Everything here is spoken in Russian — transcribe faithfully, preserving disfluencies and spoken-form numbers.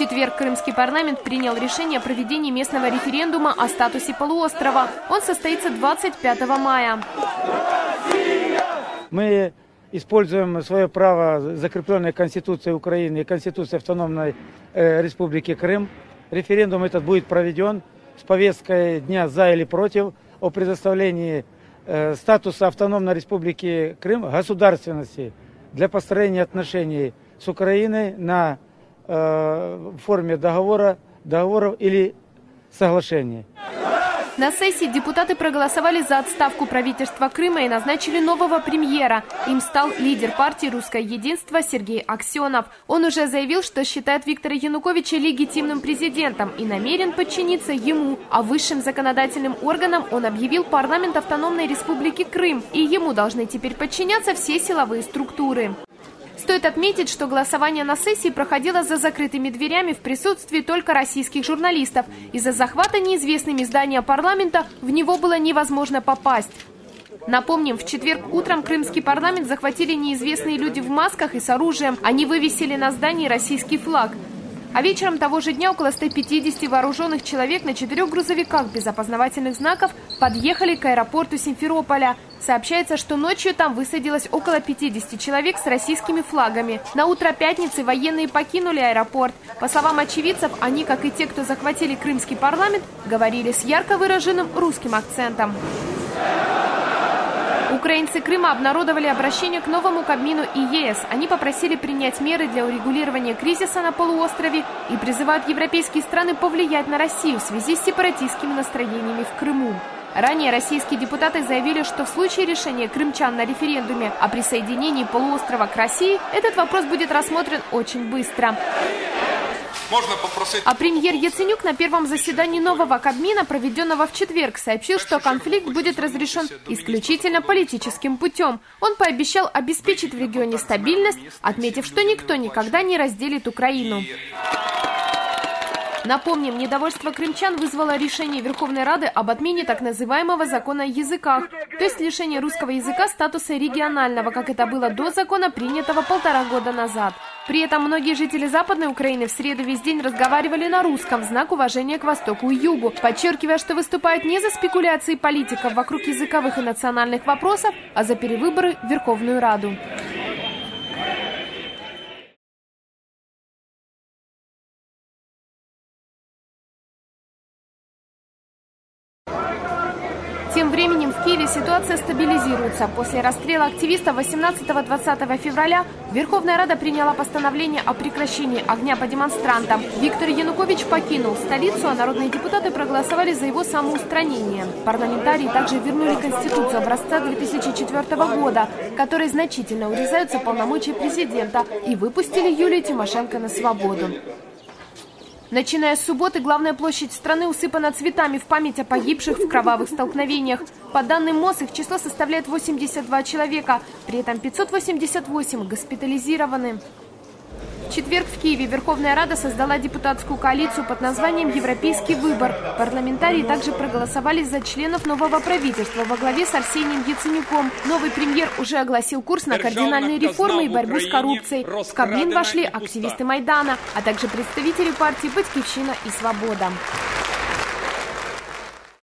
четверг крымский парламент принял решение о проведении местного референдума о статусе полуострова. Он состоится двадцать пятого мая. Мы используем свое право, закрепленное Конституцией Украины и Конституцией автономной э, Республики Крым. Референдум этот будет проведен с повесткой дня «за» или «против» о предоставлении э, статуса автономной Республики Крым, государственности для построения отношений с Украиной на э, форме договора, договоров или соглашений. На сессии депутаты проголосовали за отставку правительства Крыма и назначили нового премьера. Им стал лидер партии «Русское единство» Сергей Аксенов. Он уже заявил, что считает Виктора Януковича легитимным президентом и намерен подчиниться ему. А высшим законодательным органом он объявил парламент автономной Республики Крым. И ему должны теперь подчиняться все силовые структуры. Стоит отметить, что голосование на сессии проходило за закрытыми дверями в присутствии только российских журналистов. Из-за захвата неизвестными здания парламента в него было невозможно попасть. Напомним, в четверг утром крымский парламент захватили неизвестные люди в масках и с оружием. Они вывесили на здании российский флаг. А вечером того же дня около ста пятидесяти вооруженных человек на четырех грузовиках без опознавательных знаков подъехали к аэропорту Симферополя. Сообщается, что ночью там высадилось около пятидесяти человек с российскими флагами. На утро пятницы военные покинули аэропорт. По словам очевидцев, они, как и те, кто захватили крымский парламент, говорили с ярко выраженным русским акцентом. Украинцы Крыма обнародовали обращение к новому Кабмину и ЕС. Они попросили принять меры для урегулирования кризиса на полуострове и призывают европейские страны повлиять на Россию в связи с сепаратистскими настроениями в Крыму. Ранее российские депутаты заявили, что в случае решения крымчан на референдуме о присоединении полуострова к России, этот вопрос будет рассмотрен очень быстро. Можно попросить... А премьер Яценюк на первом заседании нового Кабмина, проведенного в четверг, сообщил, что конфликт будет разрешен исключительно политическим путем. Он пообещал обеспечить в регионе стабильность, отметив, что никто никогда не разделит Украину. Напомним, недовольство крымчан вызвало решение Верховной Рады об отмене так называемого закона о языках, то есть лишение русского языка статуса регионального, как это было до закона, принятого полтора года назад. При этом многие жители Западной Украины в среду весь день разговаривали на русском в знак уважения к Востоку и Югу, подчеркивая, что выступают не за спекуляции политиков вокруг языковых и национальных вопросов, а за перевыборы в Верховную Раду. Тем временем в Киеве ситуация стабилизируется. После расстрела активистов восемнадцатого-двадцатого февраля Верховная Рада приняла постановление о прекращении огня по демонстрантам. Виктор Янукович покинул столицу, а народные депутаты проголосовали за его самоустранение. Парламентарии также вернули Конституцию образца две тысячи четвёртого года, которой значительно урезаются полномочия президента, и выпустили Юлию Тимошенко на свободу. Начиная с субботы, главная площадь страны усыпана цветами в память о погибших в кровавых столкновениях. По данным МОЗ, их число составляет восемьдесят два человека, при этом пятьсот восемьдесят восемь госпитализированы. В четверг в Киеве Верховная Рада создала депутатскую коалицию под названием «Европейский выбор». Парламентарии также проголосовали за членов нового правительства во главе с Арсением Яценюком. Новый премьер уже огласил курс на кардинальные реформы и борьбу с коррупцией. В Кабмин вошли активисты Майдана, а также представители партий «Батькивщина» и «Свобода».